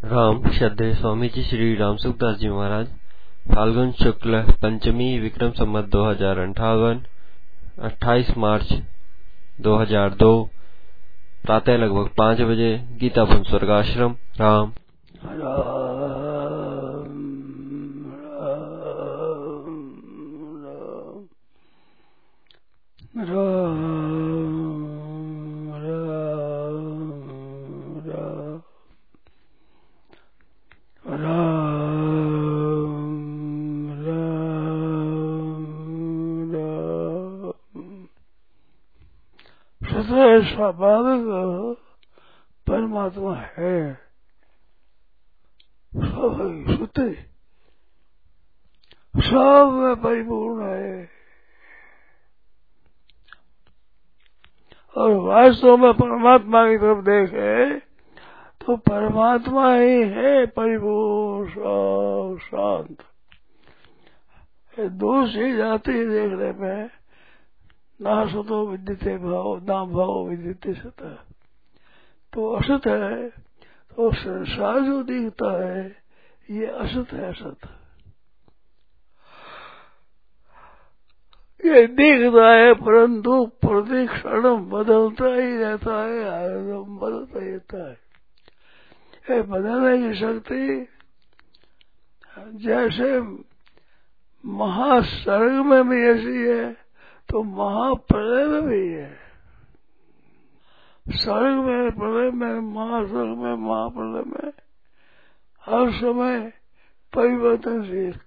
राम श्रद्धेय स्वामी जी श्री राम सुखदास जी महाराज। फाल्गुन शुक्ल पंचमी विक्रम संवत 2058 28 मार्च 2002 प्रातः लगभग 5 बजे गीतावन स्वर्गाश्रम। राम स्वाभाविक परमात्मा है, स्वाभाविक शुद्ध सब में परिपूर्ण है और वास्तव में परमात्मा की तरफ देखे तो परमात्मा ही है परिपूर्ण शांत। दूसरी जाति देखने में ना सतो विद्यते भाव ना भाव विद्यते सता, तो असत है। तो संसार जो दिखता है ये असत है, असत ये दिखता है परंतु प्रतिक्षण बदलता ही रहता है, आनंद बदलता ही रहता है। ये बदलने की शक्ति जैसे महासर्ग में भी ऐसी है तो महाप्रलय में भी है। सर्ग में, प्रलय में, महासर्ग में, महाप्रलय में हर समय परिवर्तनशील।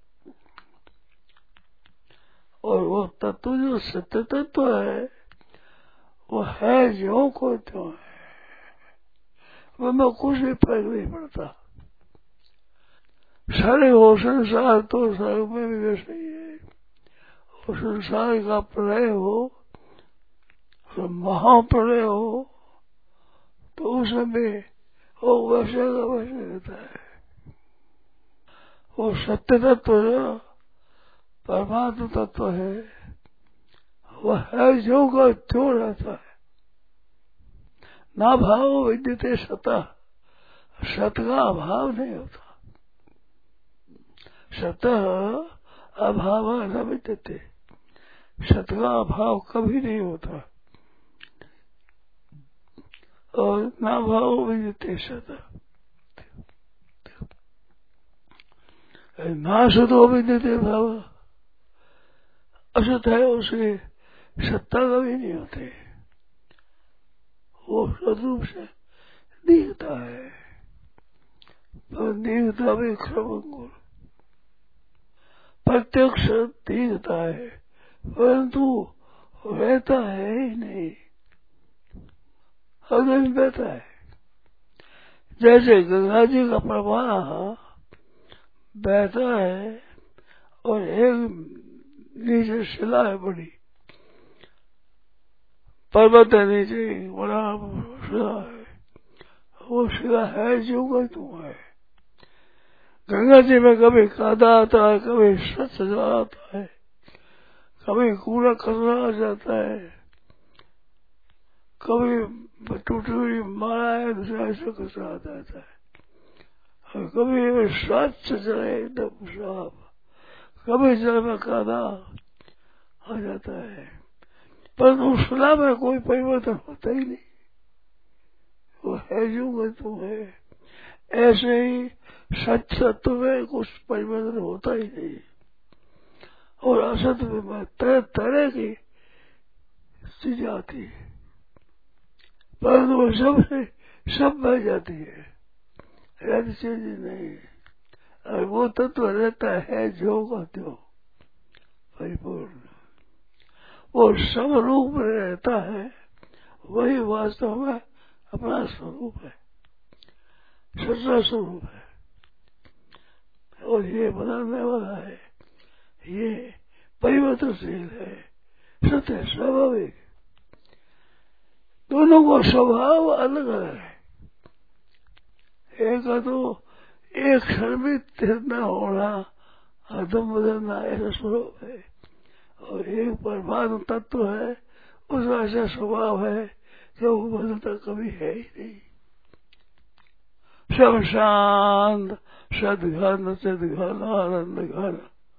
और वो तत्व जो सत्य तत्व है वो है जो को त्यों है, वो में कुछ भी फर्क नहीं पड़ता। सर्ग हो संसार तो सर्ग में भी वैसे ही है, और संसार का प्रलय हो, महाप्रलय हो, तो उसमें वो वैसे का वैसे रहता है। वो सत्य तत्व जो परमात्मा तत्व है वह है जो का त्यों रहता है। ना भाव विद्यते सता, सत का अभाव नहीं होता। सत अभाव न विद्यते, सत का अभाव कभी नहीं होता। और ना भाव विद्यते सता, ना सतो विद्यते भाव, असत है उसकी सत्ता कभी नहीं होती। वो सदरूप से दिखता है पर दिखता भी क्रमंगुल, प्रत्यक्ष दिखता है परंतु रहता है ही नहीं, अगर बहता है। जैसे गंगा जी का प्रवाह बहता है और एक नीचे शिला है बड़ी, पर्वत है नीचे बड़ा शिला है, वो शिला है जो का तुम है। गंगा जी में कभी कादा आता है, कभी स्वच्छ जल आता है, कभी कूड़ा कचरा आ जाता है, कभी टूटी हुई माला है दूसरा ऐसा कचरा आ जाता है, और कभी स्वच्छ जल एकदम साफ, कभी जल में कादा आ जाता है, पर उस शिला में कोई परिवर्तन होता ही नहीं, वो है जो तुम है। ऐसे ही सच तत्व में कुछ परिवर्तन होता ही नहीं, और असत में तरह तरह की चीजें आती है परंतु वो सब बह जाती है, ऐसी चीज नहीं। और वो तत्व रहता है जो का त्यों परिपूर्ण, वो सब रूप में रहता है, वही वास्तव में अपना स्वरूप है, सच्चा स्वरूप है। और ये बदलने वाला है, ये परिवर्तनशील है, सत्य स्वाभाविक। दोनों का स्वभाव अलग है। एक तो एक क्षण भी स्थिर न होना, अदम बदलना ऐसा स्वरूप है, और एक परमात्मा तत्व है उसका ऐसा स्वभाव है कि वो बदलता कभी है ही नहीं। सब शांत, सदघन चिदघन आनंद घन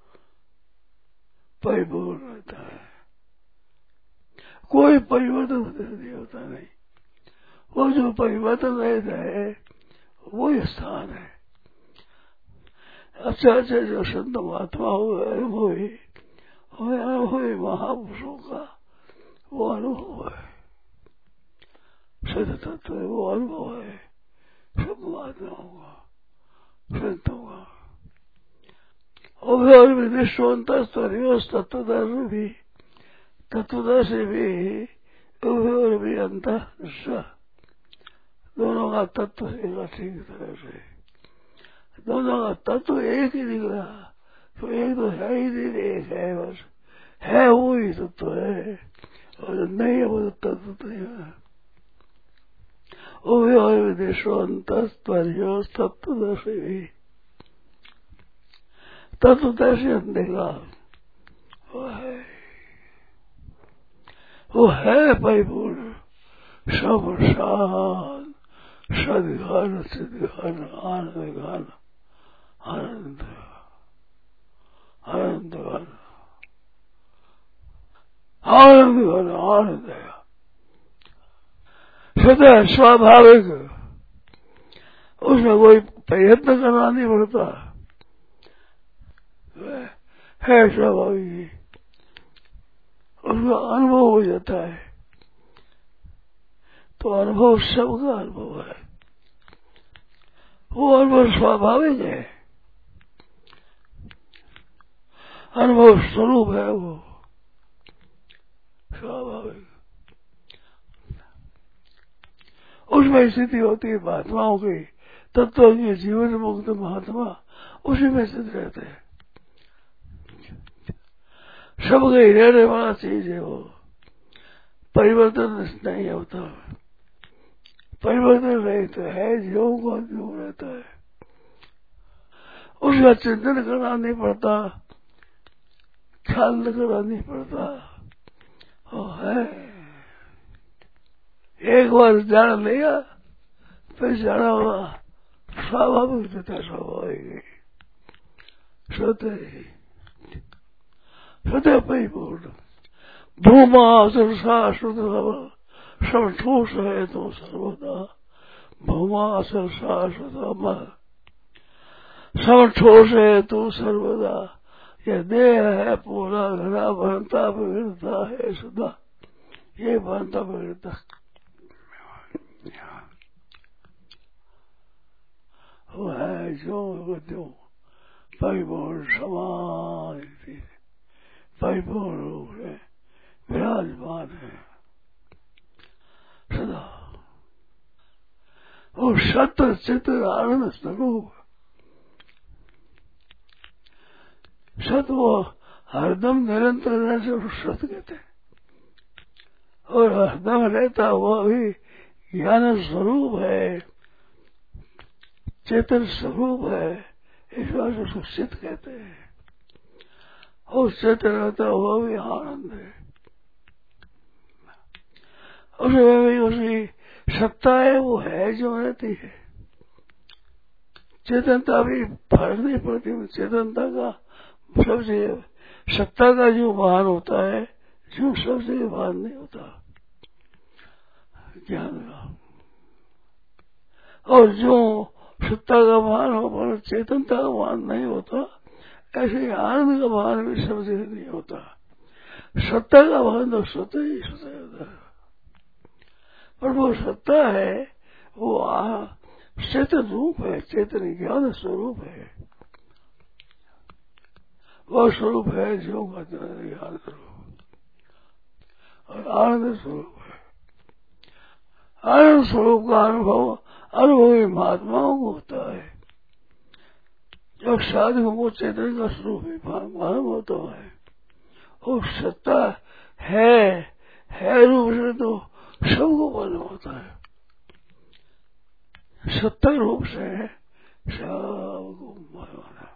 परिपूर्ण रहता है। कोई परिवर्तन नहीं होता, नहीं। वो जो परिवर्तन रहता है वही स्थान है। अच्छा अच्छा जो संत महात्मा हुए, अनुभवी महापुरुषों का वो अनुभव है, सत्य तत्व वो अनुभव है सब महात्माओं का, संतों का। और विनिष्ठवंत तत्वदर्शी भी और भी अंत दोनों का तत्व ठीक तरह से, दोनों का तत्व एक ही दिख रहा, तो एक तो है ही नहीं, एक है बस, है वो ही तत्व है, और नहीं है वो तो तत्व नहीं है। और विदेशवंत तत्वदर्शी भी, तत्वदर्शी देखा वो है परिपूर्ण, सब शांत, सदघन चिदघन आनंद घन, आनंद आनंद घन, आनंद घन आनंद है, सदा स्वाभाविक, उसमें कोई प्रयत्न करना नहीं पड़ता, है स्वाभाविक, उसका अनुभव हो जाता है। तो अनुभव सबका अनुभव है, वो अनुभव स्वाभाविक है, अनुभव स्वरूप है वो स्वाभाविक। उसमें स्थिति होती है महात्माओं की, तत्व की, जीवन मुक्त महात्मा उसी में स्थित रहते हैं। सबके रहने वाला चीज है वो, परिवर्तन नहीं होता, परिवर्तन नहीं तो है जो को जो रहता है, उसका चिंतन करना नहीं पड़ता, ख्याल करना नहीं पड़ता, वो है। एक बार जान लिया फिर जाना होगा, स्वाभाविक रहता, स्वाभाविक सत्य सत्य परिपूर्ण, भूमा शाश्वत सब ठोस है तो सर्वदा, भूमा शाश्वत सब ठोस है तो सर्वदा, यह देह है पूरा घना बनता बिगड़ता है सदा, ये बनता बिगड़ता वो है जो परिपूर्ण समान परिपूर्ण रूप से विराजमान है सदा, और सत्य चित्त आनंद स्वरूप, सत वो हरदम निरंतर रहने से सत कहते हैं, और हरदम रहता हुआ भी ज्ञान स्वरूप है, चेतन स्वरूप है, इस बात से उसको सिद्ध कहते हैं। और चेतन रहता हुआ भी आनंद है, उसमें भी उसकी सत्ता है, वो है जो रहती है, चेतनता भी फर्क नहीं पड़ती, चेतनता का सबसे सत्ता का जो भान होता है, जो सबसे भान नहीं होता ज्ञान का, और जो सत्ता का भान हो पर चेतनता का भान नहीं होता, ऐसे आनंद का भान भी सबसे नहीं होता। सत्ता का भान तो स्वतः ही स्वतः होता है, पर वो सत्ता है वो चेतन रूप है, चेतन ज्ञान स्वरूप है, वो स्वरूप है जो का ज्ञान स्वरूप और आनंद स्वरूप है। आनंद स्वरूप का अनुभव अनुभवी महात्माओं को होता है, जब साधु को चेतन का स्वरूप ही मालूम होता है, और सत्ता है रूप से तो सबको मालूम होता है, सत्ता रूप से सबको मालूम होता है,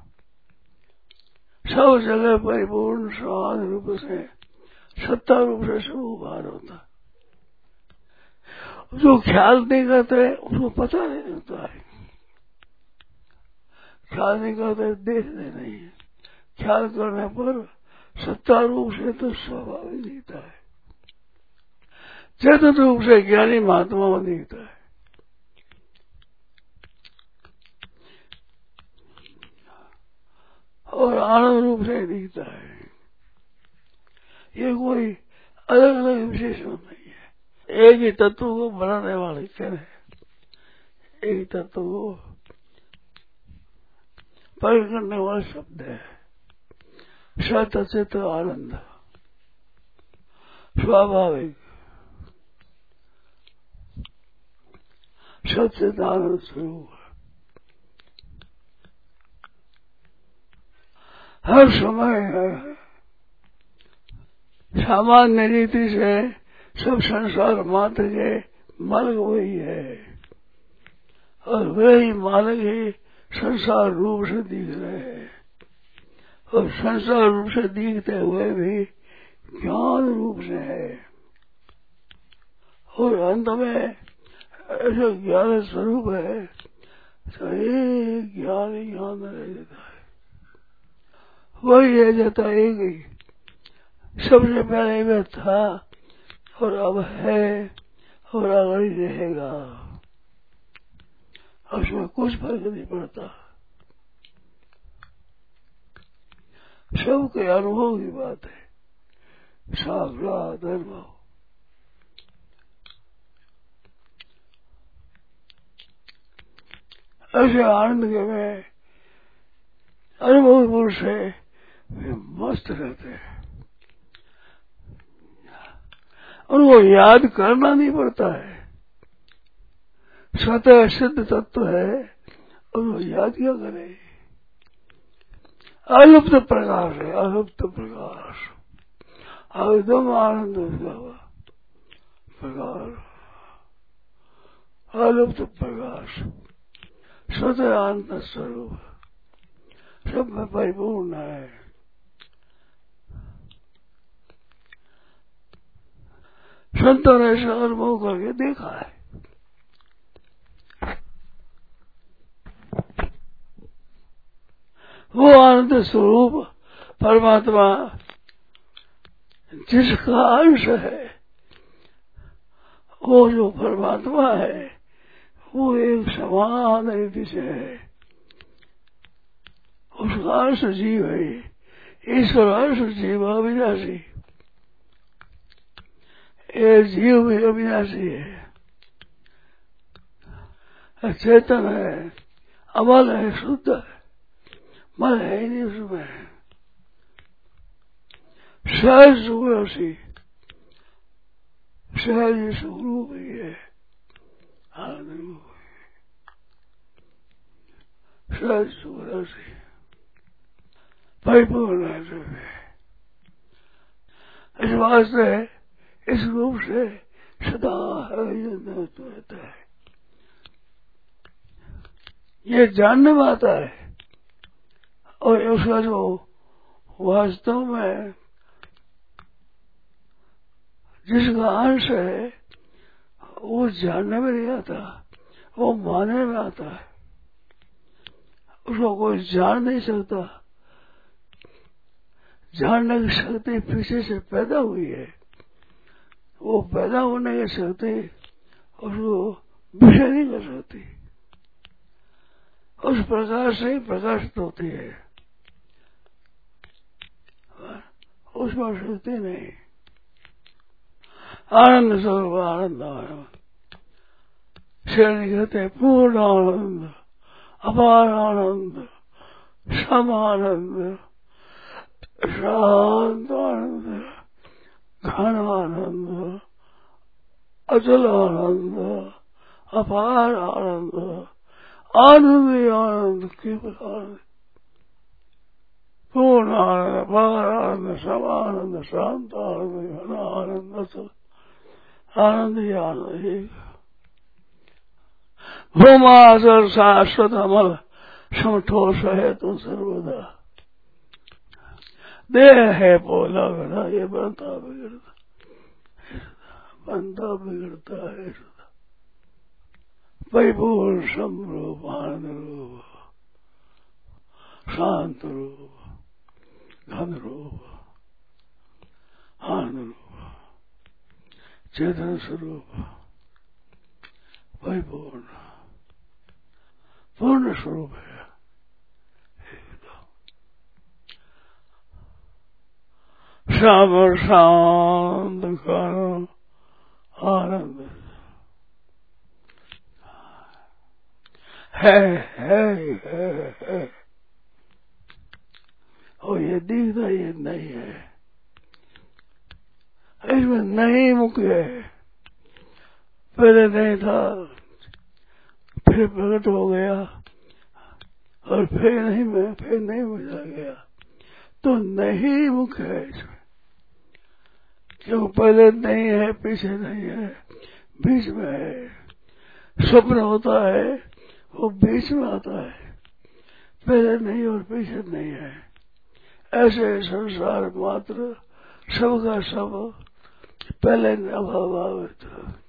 सब जगह परिपूर्ण समान रूप से सत्ता रूप से सबको भान होता है। जो ख्याल नहीं करते उसको पता नहीं होता है, ख्याल नहीं करते, देखते नहीं। ख्याल करने पर सत्ता रूप से तो स्वाभाविक दिखता है, चेतन रूप से ज्ञानी महात्मा में दिखता है। और आनंद रूप से दिखता है। ये कोई अलग अलग विशेषण नहीं है, एक ही तत्व को बनाने वाले क्या है, एक ही तत्व को प्रकट करने वाला शब्द है। सत चित आनंद स्वाभाविक, सचित आनंद स्वरूप हर समय है। सामान्य रीति से सब संसार मात्र के मालिक वही है, और वही मालिक ही संसार रूप से दिख रहे हैं, और संसार रूप से दिखते हुए भी ज्ञान रूप से है। और अंत में ऐसा ज्ञान स्वरूप है तो ये ज्ञान ही ज्ञान रह जाता है, वही रह जाता एक ही। सबसे पहले वह था और अब है और आगे ही रहेगा, उसमें कुछ फर्क नहीं पड़ता। सबके अनुभव की बात है, साक्षात अनुभव। ऐसे आनंद के में अनुभव पुरुष है, वे मस्त रहते हैं, उनको याद करना नहीं पड़ता है। स्वतः सिद्ध तत्व है, उनको याद क्या करे। अलुप्त प्रकाश है, अलुप्त प्रकाश, एकदम आनंद उसका प्रकाश, अलुप्त प्रकाश, स्वतः आनंद स्वरूप, सब में परिपूर्ण है। संतों ने ऐसा अनुभव करके देखा है। वो आनंद स्वरूप परमात्मा जिसका अंश है, वो जो परमात्मा है वो एक समान रीति से है, उसका अंश जीव है। ईश्वर अंश जीव अविनाशी, ये जीव भी अविनाशी है, चेतन है, अमल है, शुद्ध है, मन है ही नहीं उसमें। सहज सुखी, सहज स्वरूप ही है, आनंद रूप सहज सुखी परिपूर्ण है। इस वास्ते इस रूप से सदा रहता है, ये जानने में आता है। और उसका जो वास्तव में जिसका अंश है वो जानने में नहीं आता, वो मानने में आता है। उसको कोई जान नहीं सकता, जानने की शक्ति पीछे से पैदा हुई है, वो पैदा होने की शक्ति उसको विषय नहीं कर सकती, उस प्रकाश से ही प्रकाशित होती है, उसमें शक्ति नहीं। आनंद स्वरूप आनंद, श्रेणी कहते पूर्ण आनंद, अपार आनंद, सम आनंद, शांत आनंद, घन आनंद, अचल आनंद, अपार आनंद, आनंद ही आनंद, केवल आनंद, पूर्ण आनंद, अपार आनंद, सम आनंद, शांत आनंद, घन आनंद, अचल आनंद ही आनंद ही। भूमासर शाश्वत अमल समठोष है तो सर्वदा, देह है पोला गड़ा, ये बनता बिगड़ता है सदा, परिपूर्ण समरूप आनंद रूप शांत रूप, घन रूप, आनंद रूप, चेतन स्वरूप, परिपूर्ण पूर्ण स्वरूप है। श्याम शांत घन आनंद है। और ये दिखता ये नहीं है, इसमें नहीं मुख्य है। पहले नहीं था, फिर प्रकट हो गया, और फिर नहीं बुझा गया, तो नहीं मुख्य है इसमें। क्यों पहले नहीं है, पीछे नहीं है, बीच में है। स्वप्न होता है वो बीच में आता है, पहले नहीं और पीछे नहीं है। ऐसे संसार मात्र सबका सब पहले अभावित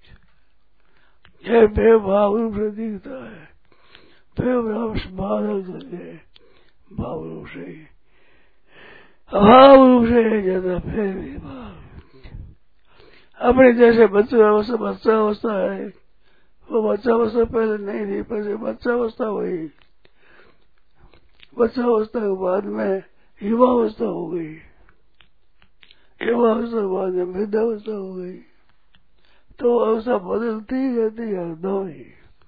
यह बेभाव रूप से दिखता है, बेभाव बाधक करके भाव रूप से अभाव रूप से ज्यादा फिर भी भाव अपने जैसे बच्चा अवस्था है। वो बच्चा अवस्था पहले नहीं थी, पहले बच्चा अवस्था हुई, बच्चा अवस्था के बाद में युवा अवस्था हो गई, युवा अवस्था के बाद में वृद्धावस्था हो गई। तो अवस्था बदलती रहती है दो ही।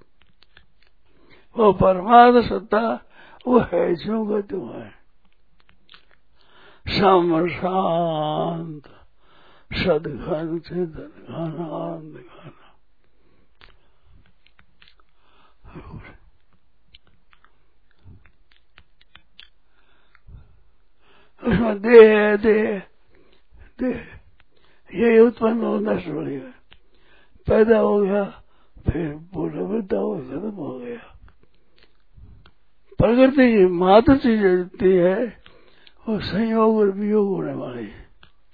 वो परमात्मा सत्ता वो है जो का त्यों है। सम शांत सदघन चेतन घन आनंद घन। उसमें देह ये उत्पन्न हो नष्ट हो गया, पैदा हो गया, फिर पूरा वृद्धा हो खत्म हो गया। प्रकृति की मात्र चीज जितनी है वो संयोग और वियोग होने वाली है।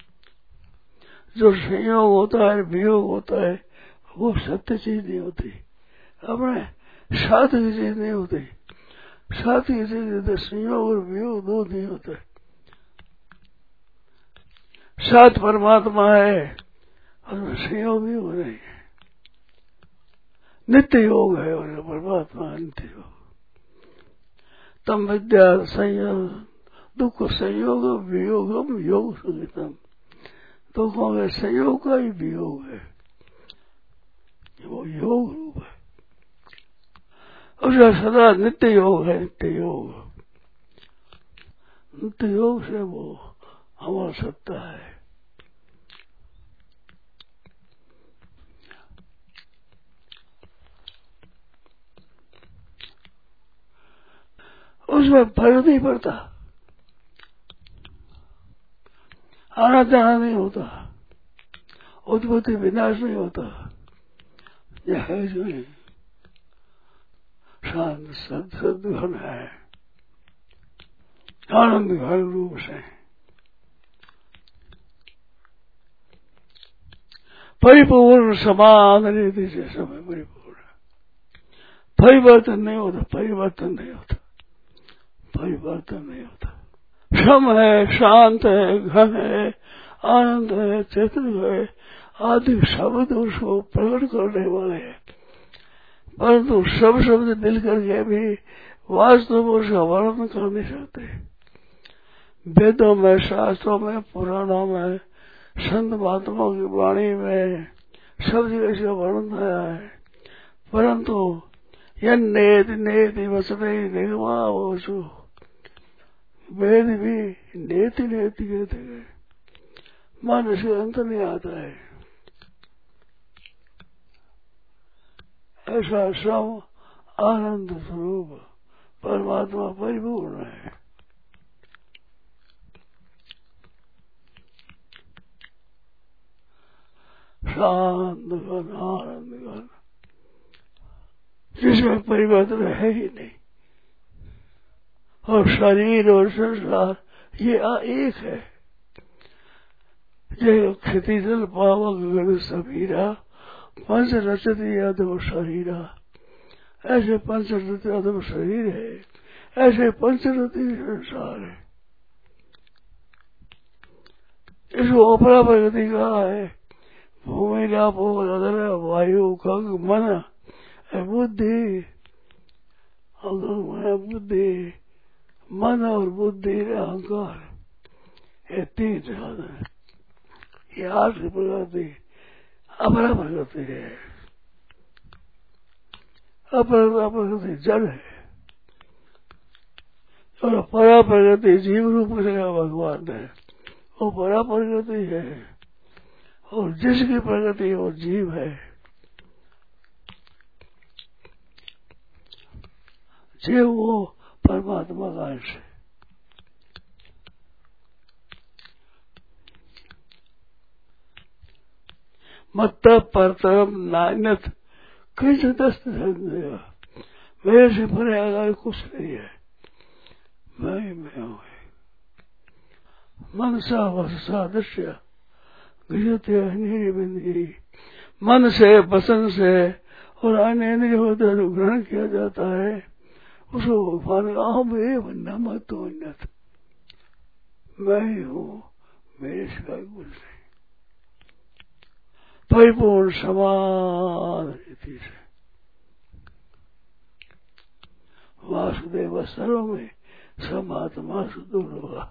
जो संयोग होता है, वियोग होता है, वो सत्य चीज नहीं होती, अपने साथ की चीज नहीं होती। साथ की चीज संयोग और वियोग दो नहीं होते। साथ परमात्मा है और संयोग भी हो रही है, नित्य योग है और परमात्मा नित्य योग। तम विद्या संयोग दुख संयोग वियोगम योग सुगतम। दुखों में संयोग का ही वियोग है, वो योग रूप है। उसका सदा नित्य योग है, नित्य योग। नित्य योग से वो हमारा सत्ता है। उसमें फर्क नहीं पड़ता, आना जाना नहीं होता, उत्पत्ति विनाश नहीं होता। यह है जो नहीं शांत सद्घन है, आनंद घन रूप से परिपूर्ण समान रीति से समय परिपूर्ण। परिवर्तन नहीं होता, परिवर्तन नहीं होता, परिवर्तन नहीं होता। सम है, शांत है, घन है, आनंद है, चेतन है, आदि शब्द उसको प्रकट करने वाले हैं। परंतु सब शब्द मिलकर के भी वास्तव में उसका वर्णन कर नहीं सकते। वेदों में, शास्त्रों में, पुराणों में, संत महात्माओं की वाणी में सब जगह इसका वर्णन आया है। परंतु यह नेति वचने निगमा वसु, वेद भी नेति कहते गए, मन से अंत नहीं आता है। ऐसा सम आनंद स्वरूप परमात्मा परिपूर्ण है। शांत घन आनंद घन, जिसमें परिवर्तन है ही नहीं। और शरीर और संसार ये एक है। ये खेती जल पावक गण समीरा पंच रचत यादव शरीरा, ऐसे पंच रचत यादव शरीर है, ऐसे पंचरति संसार है। इसको अपरा प्रगति कहा है। भूमि लापो वायु खग मन बुद्धि, बुद्धि मन और बुद्धि अहंकार, ये तीन साधन है। ये आठ प्रगति अपरा प्रगति है। अपरा प्रगति जल है और परा प्रगति जीव रूप से भगवान है, वो परा प्रगति है। और जिसकी प्रगति वो जीव है। जीव वो परमात्मा का अंश है। मत परतरम नान्यत किस दस्त संदेह, मेरे से परे अगर कुछ नहीं है, मैं ही मैं हूँ। मनसा वसा दृश्य बिंदी, मन से पसंद से और अन्य इंद्रियों द्वारा ग्रहण किया जाता है, उसको भगवान का अहम मत उन्नत, मैं ही हूँ, मेरे सिवाय कुछ नहीं। परिपूर्ण समान रीति से वासुदेव सर्व में समात्मा सुदुर्लभ।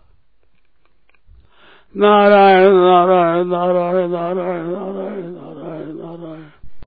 नारायण नारायण नारायण नारायण नारायण नारायण नारायण।